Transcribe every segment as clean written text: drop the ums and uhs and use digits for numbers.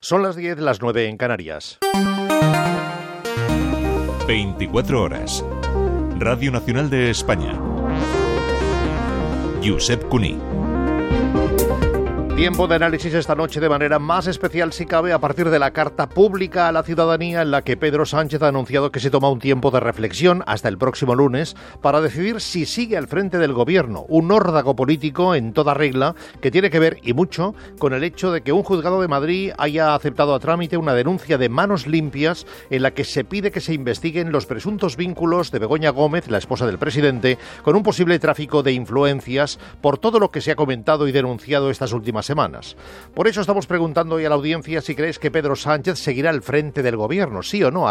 Son las 10, las 9 en Canarias. 24 horas. Radio Nacional de España. Josep Cuní. Tiempo de análisis esta noche de manera más especial, si cabe, a partir de la carta pública a la ciudadanía en la que Pedro Sánchez ha anunciado que se toma un tiempo de reflexión hasta el próximo lunes para decidir si sigue al frente del gobierno. Un órdago político en toda regla que tiene que ver, y mucho, con el hecho de que un juzgado de Madrid haya aceptado a trámite una denuncia de manos limpias en la que se pide que se investiguen los presuntos vínculos de Begoña Gómez, la esposa del presidente, con un posible tráfico de influencias por todo lo que se ha comentado y denunciado estas últimas semanas. Por eso estamos preguntando hoy a la audiencia si crees que Pedro Sánchez seguirá al frente del gobierno, sí o no,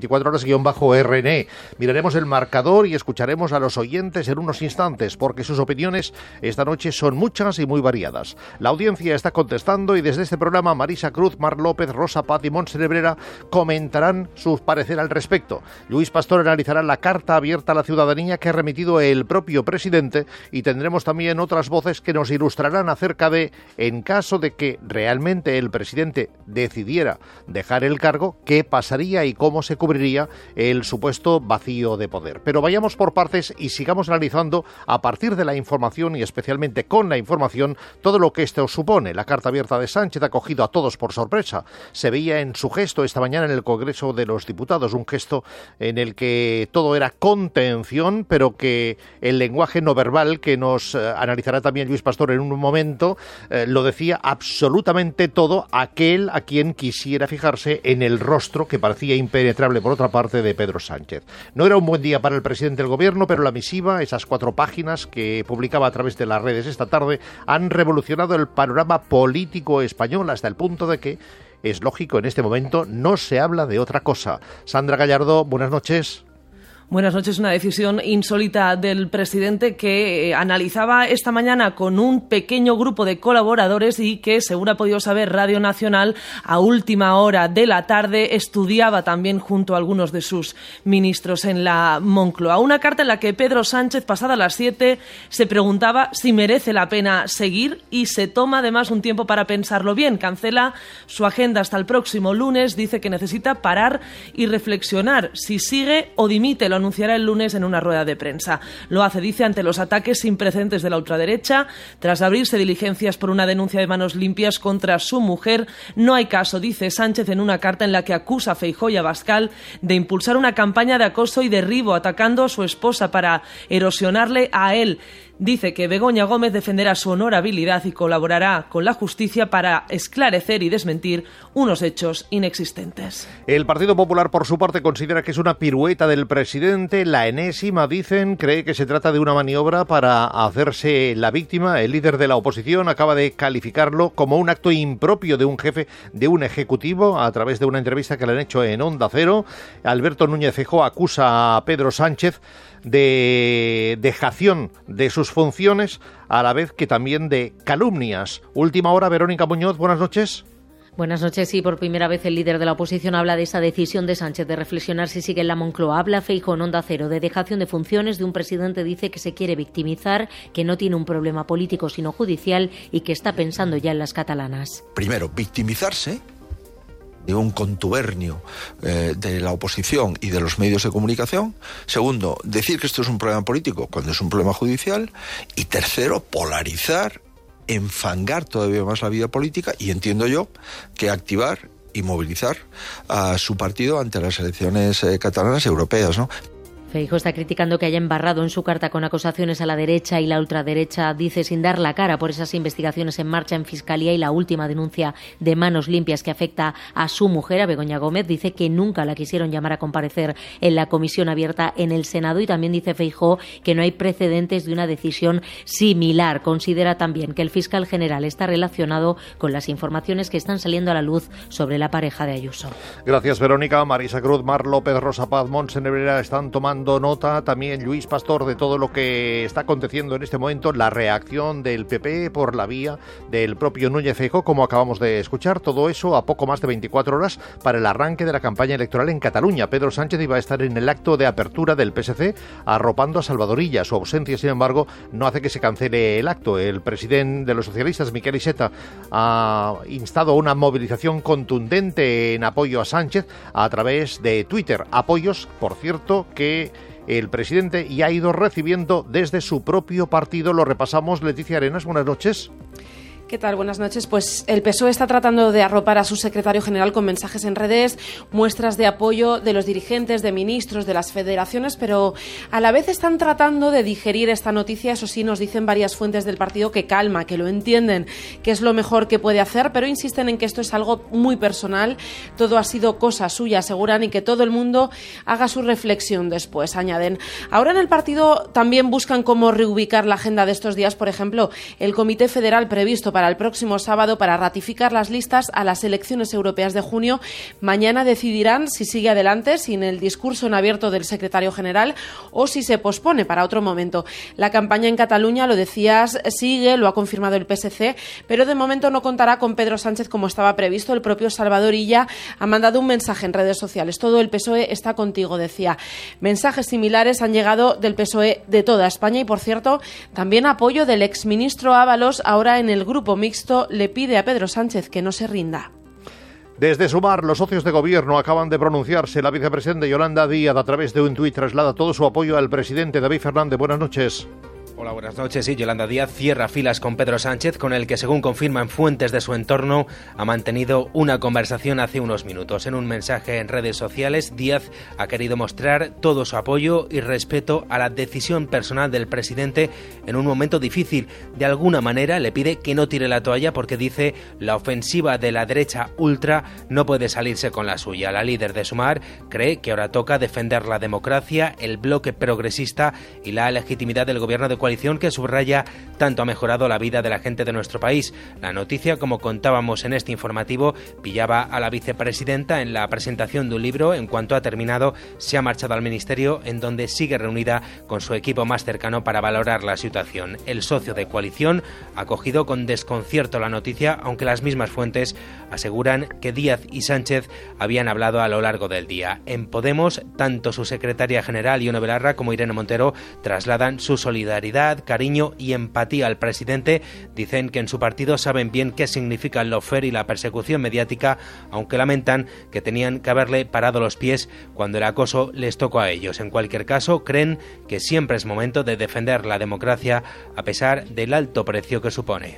@24horas_RNE. Miraremos el marcador y escucharemos a los oyentes en unos instantes, porque sus opiniones esta noche son muchas y muy variadas. La audiencia está contestando y desde este programa Marisa Cruz, Mar López, Rosa Paz y Montse Nebrera comentarán su parecer al respecto. Luis Pastor analizará la carta abierta a la ciudadanía que ha remitido el propio presidente y tendremos también otras voces que nos ilustrarán acerca de, en caso de que realmente el presidente decidiera dejar el cargo, qué pasaría y cómo se cubriría el supuesto vacío de poder. Pero vayamos por partes y sigamos analizando a partir de la información y especialmente con la información todo lo que esto supone. La carta abierta de Sánchez ha cogido a todos por sorpresa. Se veía en su gesto esta mañana en el Congreso de los Diputados, un gesto en el que todo era contención, pero que el lenguaje no verbal, que nos analizará también Luis Pastor en un momento, lo decía absolutamente todo aquel a quien quisiera fijarse en el rostro que parecía impenetrable por otra parte de Pedro Sánchez. No era un buen día para el presidente del gobierno, pero la misiva, esas 4 páginas que publicaba a través de las redes esta tarde, han revolucionado el panorama político español hasta el punto de que, es lógico, en este momento no se habla de otra cosa. Sandra Gallardo, buenas noches. Buenas noches. Una decisión insólita del presidente que analizaba esta mañana con un pequeño grupo de colaboradores y que, según ha podido saber Radio Nacional, a última hora de la tarde estudiaba también junto a algunos de sus ministros en la Moncloa. Una carta en la que Pedro Sánchez, pasada las 7, se preguntaba si merece la pena seguir y se toma además un tiempo para pensarlo bien. Cancela su agenda hasta el próximo lunes, dice que necesita parar y reflexionar si sigue o dimite. Lo anunciará el lunes en una rueda de prensa. Lo hace, dice, ante los ataques sin precedentes de la ultraderecha. Tras abrirse diligencias por una denuncia de manos limpias contra su mujer, no hay caso, dice Sánchez en una carta en la que acusa a Feijóo y a Abascal de impulsar una campaña de acoso y derribo, atacando a su esposa para erosionarle a él. Dice que Begoña Gómez defenderá su honorabilidad y colaborará con la justicia para esclarecer y desmentir unos hechos inexistentes. El Partido Popular, por su parte, considera que es una pirueta del presidente, la enésima, dicen, cree que se trata de una maniobra para hacerse la víctima. El líder de la oposición acaba de calificarlo como un acto impropio de un jefe de un ejecutivo a través de una entrevista que le han hecho en Onda Cero. Alberto Núñez Feijóo acusa a Pedro Sánchez de dejación de sus funciones, a la vez que también de calumnias. Última hora, Verónica Muñoz, buenas noches. Buenas noches. Sí, por primera vez el líder de la oposición habla de esa decisión de Sánchez de reflexionar si sigue en la Moncloa. Habla Feijóo en Onda Cero de dejación de funciones de un presidente, dice que se quiere victimizar, que no tiene un problema político sino judicial y que está pensando ya en las catalanas. Primero, victimizarse de un contubernio de la oposición y de los medios de comunicación. Segundo, decir que esto es un problema político cuando es un problema judicial. Y tercero, polarizar, enfangar todavía más la vida política y, entiendo yo, que activar y movilizar a su partido ante las elecciones catalanas y europeas, ¿no? Feijóo está criticando que haya embarrado en su carta con acusaciones a la derecha y la ultraderecha, dice, sin dar la cara por esas investigaciones en marcha en Fiscalía y la última denuncia de manos limpias que afecta a su mujer, a Begoña Gómez. Dice que nunca la quisieron llamar a comparecer en la comisión abierta en el Senado y también dice Feijóo que no hay precedentes de una decisión similar. Considera también que el fiscal general está relacionado con las informaciones que están saliendo a la luz sobre la pareja de Ayuso. Gracias, Verónica. Marisa Cruz, Mar López, Rosa Paz, Montse Nebrera están tomando tomando nota también Luis Pastor de todo lo que está aconteciendo en este momento, la reacción del PP por la vía del propio Núñez Feijóo, como acabamos de escuchar, todo eso a poco más de 24 horas para el arranque de la campaña electoral en Cataluña. Pedro Sánchez iba a estar en el acto de apertura del PSC arropando a Salvador Illa. Su ausencia, sin embargo, no hace que se cancele el acto. El presidente de los socialistas, Miquel Iceta, ha instado a una movilización contundente en apoyo a Sánchez a través de Twitter. Apoyos, por cierto, que el presidente ya ha ido recibiendo desde su propio partido. Lo repasamos. Leticia Arenas, buenas noches. ¿Qué tal? Buenas noches. Pues el PSOE está tratando de arropar a su secretario general con mensajes en redes, muestras de apoyo de los dirigentes, de ministros, de las federaciones, pero a la vez están tratando de digerir esta noticia. Eso sí, nos dicen varias fuentes del partido que calma, que lo entienden, que es lo mejor que puede hacer, pero insisten en que esto es algo muy personal, todo ha sido cosa suya, aseguran, y que todo el mundo haga su reflexión después, añaden. Ahora en el partido también buscan cómo reubicar la agenda de estos días. Por ejemplo, el Comité Federal previsto para el próximo sábado para ratificar las listas a las elecciones europeas de junio. Mañana decidirán si sigue adelante sin el discurso en abierto del secretario general o si se pospone para otro momento. La campaña en Cataluña, lo decías, sigue, lo ha confirmado el PSC, pero de momento no contará con Pedro Sánchez como estaba previsto. El propio Salvador Illa ha mandado un mensaje en redes sociales. Todo el PSOE está contigo, decía. Mensajes similares han llegado del PSOE de toda España y, por cierto, también apoyo del exministro Ábalos. Ahora en el grupo mixto le pide a Pedro Sánchez que no se rinda. Desde Sumar, los socios de gobierno acaban de pronunciarse. La vicepresidenta Yolanda Díaz, a través de un tuit, traslada todo su apoyo al presidente David Fernández. Buenas noches. Hola, buenas noches. Sí, Yolanda Díaz cierra filas con Pedro Sánchez, con el que, según confirman fuentes de su entorno, ha mantenido una conversación hace unos minutos. En un mensaje en redes sociales, Díaz ha querido mostrar todo su apoyo y respeto a la decisión personal del presidente en un momento difícil. De alguna manera le pide que no tire la toalla porque dice la ofensiva de la derecha ultra no puede salirse con la suya. La líder de Sumar cree que ahora toca defender la democracia, el bloque progresista y la legitimidad del gobierno de coalición que subraya tanto ha mejorado la vida de la gente de nuestro país. La noticia, como contábamos en este informativo, pillaba a la vicepresidenta en la presentación de un libro. En cuanto ha terminado, se ha marchado al ministerio, en donde sigue reunida con su equipo más cercano para valorar la situación. El socio de coalición ha acogido con desconcierto la noticia, aunque las mismas fuentes aseguran que Díaz y Sánchez habían hablado a lo largo del día. En Podemos, tanto su secretaria general, Ione Belarra, como Irene Montero trasladan su solidaridad, cariño y empatía al presidente. Dicen que en su partido saben bien qué significa el lawfare y la persecución mediática, aunque lamentan que tenían que haberle parado los pies cuando el acoso les tocó a ellos. En cualquier caso, creen que siempre es momento de defender la democracia a pesar del alto precio que supone.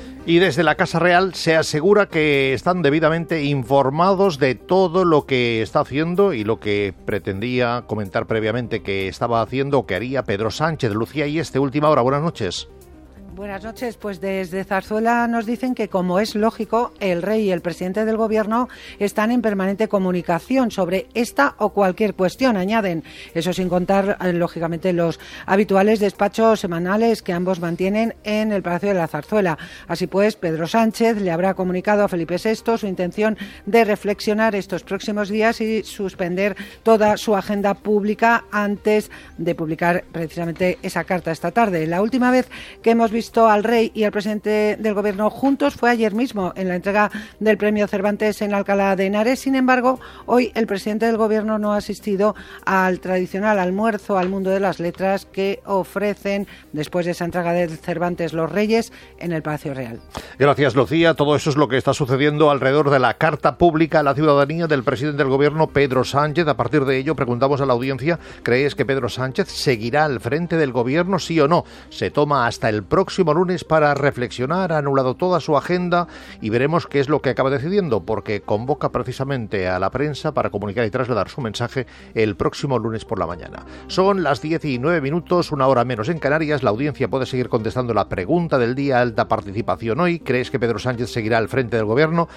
Y desde la Casa Real se asegura que están debidamente informados de todo lo que está haciendo y lo que pretendía comentar previamente que estaba haciendo o que haría Pedro Sánchez. Lucía y última hora. Buenas noches. Buenas noches. Pues desde Zarzuela nos dicen que, como es lógico, el rey y el presidente del gobierno están en permanente comunicación sobre esta o cualquier cuestión, añaden. Eso sin contar, lógicamente, los habituales despachos semanales que ambos mantienen en el Palacio de la Zarzuela. Así pues, Pedro Sánchez le habrá comunicado a Felipe VI su intención de reflexionar estos próximos días y suspender toda su agenda pública antes de publicar precisamente esa carta esta tarde. La última vez que hemos visto al rey y al presidente del gobierno juntos fue ayer mismo en la entrega del premio Cervantes en Alcalá de Henares. Sin embargo, hoy el presidente del gobierno no ha asistido al tradicional almuerzo al mundo de las letras que ofrecen después de esa entrega del Cervantes los Reyes en el Palacio Real. Gracias, Lucía. Todo eso es lo que está sucediendo alrededor de la carta pública a la ciudadanía del presidente del gobierno, Pedro Sánchez. A partir de ello, preguntamos a la audiencia, ¿crees que Pedro Sánchez seguirá al frente del gobierno, sí o no? Se toma hasta el próximo lunes para reflexionar, ha anulado toda su agenda y veremos qué es lo que acaba decidiendo, porque convoca precisamente a la prensa para comunicar y trasladar su mensaje el próximo lunes por la mañana. Son las 10:09, una hora menos en Canarias. La audiencia puede seguir contestando la pregunta del día, alta participación hoy. ¿Crees que Pedro Sánchez seguirá al frente del gobierno?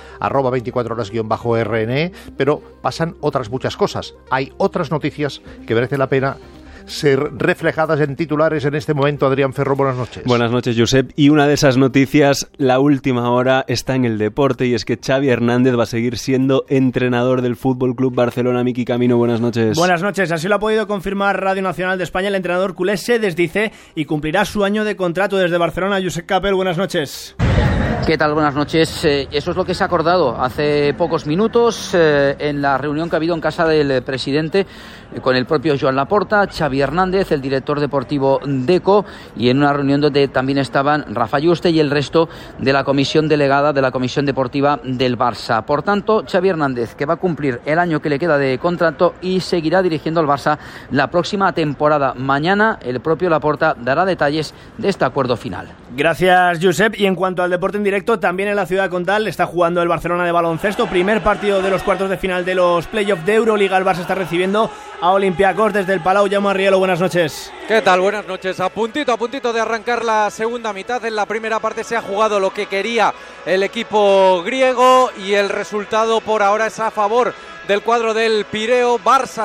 @24horas_RNE. Pero pasan otras muchas cosas. Hay otras noticias que merece la pena ser reflejadas en titulares en este momento. Adrián Ferro, buenas noches. Buenas noches, Josep. Y una de esas noticias, la última hora, está en el deporte, y es que Xavi Hernández va a seguir siendo entrenador del Fútbol Club Barcelona. Miki Camino, buenas noches. Buenas noches. Así lo ha podido confirmar Radio Nacional de España. El entrenador culé se desdice y cumplirá su año de contrato desde Barcelona. Josep Capel, buenas noches. ¿Qué tal? Buenas noches. Eso es lo que se ha acordado hace pocos minutos en la reunión que ha habido en casa del presidente con el propio Joan Laporta, Xavi Hernández, el director deportivo Deco, y en una reunión donde también estaban Rafa Yuste y el resto de la comisión delegada de la comisión deportiva del Barça. Por tanto, Xavi Hernández, que va a cumplir el año que le queda de contrato y seguirá dirigiendo al Barça la próxima temporada. Mañana el propio Laporta dará detalles de este acuerdo final. Gracias, Josep. Y en cuanto al deporte en directo, también en la ciudad condal está jugando el Barcelona de baloncesto. Primer partido de los cuartos de final de los playoffs de Euroliga. El Barça está recibiendo a Olympiacos desde el Palau. Jaume Rielo, buenas noches. ¿Qué tal? Buenas noches. A puntito de arrancar la segunda mitad. En la primera parte se ha jugado lo que quería el equipo griego y el resultado por ahora es a favor del cuadro del Pireo. Barça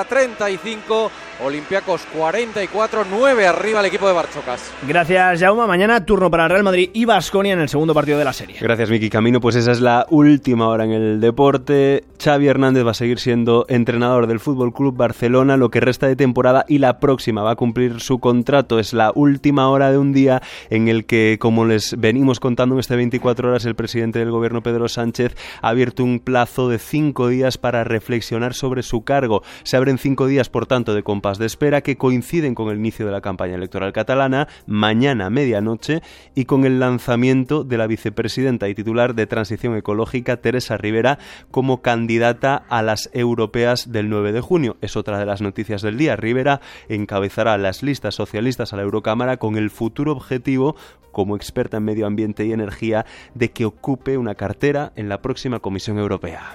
35, Olympiacos 44, 9 arriba el equipo de Barchocas. Gracias, Jaume. Mañana turno para el Real Madrid y Baskonia en el segundo partido de la serie. Gracias, Miki Camino. Pues esa es la última hora en el deporte. Xavi Hernández va a seguir siendo entrenador del Fútbol Club Barcelona lo que resta de temporada, y la próxima va a cumplir su contrato. Es la última hora de un día en el que, como les venimos contando en este 24 horas, el presidente del gobierno, Pedro Sánchez, ha abierto un plazo de 5 días para reflexionar sobre su cargo. Se abren 5 días, por tanto, de compás de espera que coinciden con el inicio de la campaña electoral catalana, mañana a medianoche, y con el lanzamiento de la vicepresidenta y titular de Transición Ecológica, Teresa Rivera, como candidata a las europeas del 9 de junio. Es otra de las noticias del día. Rivera encabezará las listas socialistas a la Eurocámara con el futuro objetivo, como experta en medio ambiente y energía, de que ocupe una cartera en la próxima Comisión Europea.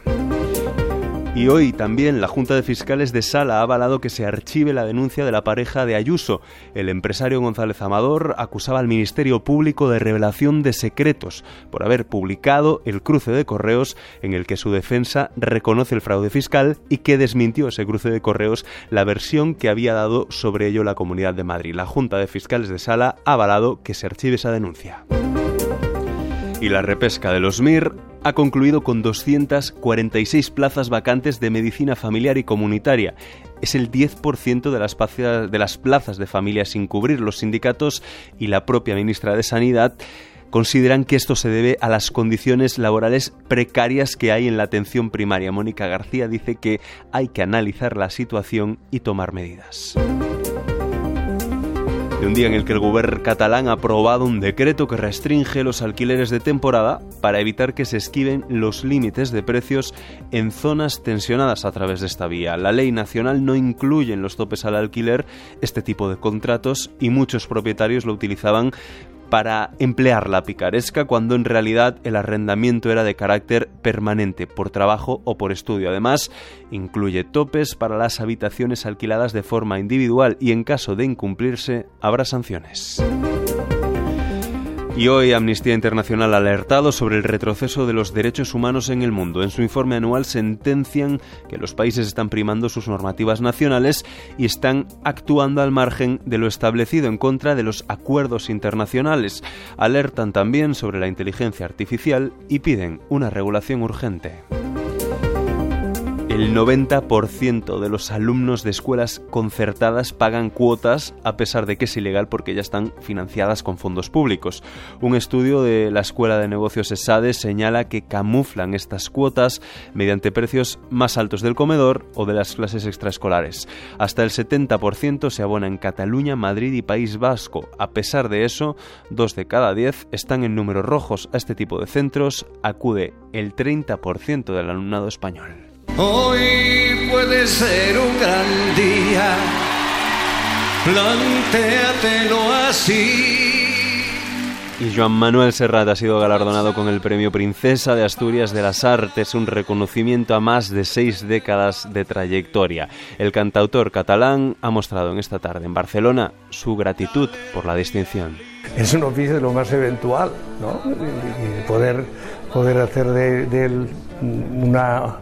Y hoy también la Junta de Fiscales de Sala ha avalado que se archive la denuncia de la pareja de Ayuso. El empresario González Amador acusaba al Ministerio Público de revelación de secretos por haber publicado el cruce de correos en el que su defensa reconoce el fraude fiscal y que desmintió ese cruce de correos la versión que había dado sobre ello la Comunidad de Madrid. La Junta de Fiscales de Sala ha avalado que se archive esa denuncia. Y la repesca de los MIR ha concluido con 246 plazas vacantes de medicina familiar y comunitaria. Es el 10% de las plazas de familia sin cubrir. Los sindicatos y la propia ministra de Sanidad consideran que esto se debe a las condiciones laborales precarias que hay en la atención primaria. Mónica García dice que hay que analizar la situación y tomar medidas. De un día en el que el gobierno catalán ha aprobado un decreto que restringe los alquileres de temporada para evitar que se esquiven los límites de precios en zonas tensionadas a través de esta vía. La ley nacional no incluye en los topes al alquiler este tipo de contratos y muchos propietarios lo utilizaban para emplear la picaresca, cuando en realidad el arrendamiento era de carácter permanente, por trabajo o por estudio. Además, incluye topes para las habitaciones alquiladas de forma individual y en caso de incumplirse habrá sanciones. Y hoy Amnistía Internacional ha alertado sobre el retroceso de los derechos humanos en el mundo. En su informe anual sentencian que los países están primando sus normativas nacionales y están actuando al margen de lo establecido en contra de los acuerdos internacionales. Alertan también sobre la inteligencia artificial y piden una regulación urgente. El 90% de los alumnos de escuelas concertadas pagan cuotas, a pesar de que es ilegal porque ya están financiadas con fondos públicos. Un estudio de la Escuela de Negocios ESADE señala que camuflan estas cuotas mediante precios más altos del comedor o de las clases extraescolares. Hasta el 70% se abona en Cataluña, Madrid y País Vasco. A pesar de eso, 2 de cada 10 están en números rojos. A este tipo de centros acude el 30% del alumnado español. Hoy puede ser un gran día, plantéatelo así. Y Joan Manuel Serrat ha sido galardonado con el Premio Princesa de Asturias de las Artes, un reconocimiento a más de 6 décadas de trayectoria. El cantautor catalán ha mostrado en esta tarde en Barcelona su gratitud por la distinción. Es un oficio de lo más eventual, ¿no? Y poder hacer de él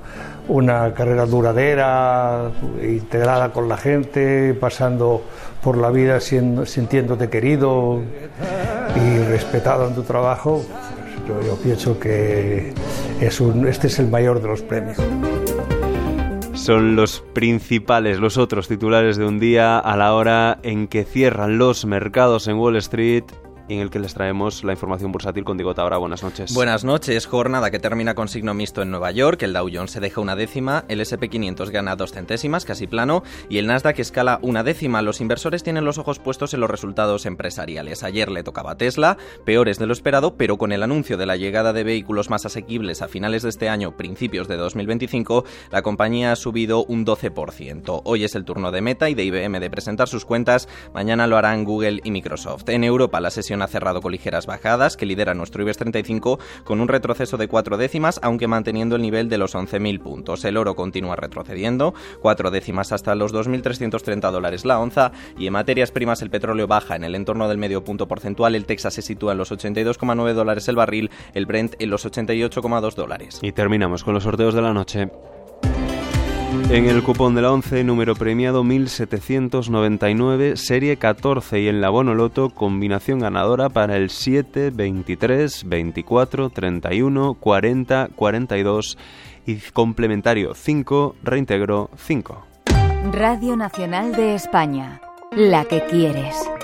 una carrera duradera, integrada con la gente, pasando por la vida sintiéndote querido y respetado en tu trabajo. Yo pienso que este es el mayor de los premios. Son los principales, los otros titulares de un día a la hora en que cierran los mercados en Wall Street, y en el que les traemos la información bursátil con Diego Tábara. Buenas noches. Buenas noches. Jornada que termina con signo mixto en Nueva York. El Dow Jones se deja 0,1, el S&P 500 gana 2 centésimas, casi plano, y el Nasdaq escala 0,1. Los inversores tienen los ojos puestos en los resultados empresariales. Ayer le tocaba a Tesla, peores de lo esperado, pero con el anuncio de la llegada de vehículos más asequibles a finales de este año, principios de 2025, la compañía ha subido un 12%. Hoy es el turno de Meta y de IBM de presentar sus cuentas. Mañana lo harán Google y Microsoft. En Europa, la sesión ha cerrado con ligeras bajadas que lidera nuestro IBEX 35 con un retroceso de 4 décimas, aunque manteniendo el nivel de los 11.000 puntos. El oro continúa retrocediendo, 4 décimas hasta los $2.330 la onza, y en materias primas el petróleo baja en el entorno del medio punto porcentual. El Texas se sitúa en los $82,9 el barril, el Brent en los $88,2. Y terminamos con los sorteos de la noche. En el cupón de la 11, número premiado 1799, serie 14, y en la Bono Loto, combinación ganadora para el 7, 23, 24, 31, 40, 42 y complementario 5, reintegro 5. Radio Nacional de España, la que quieres.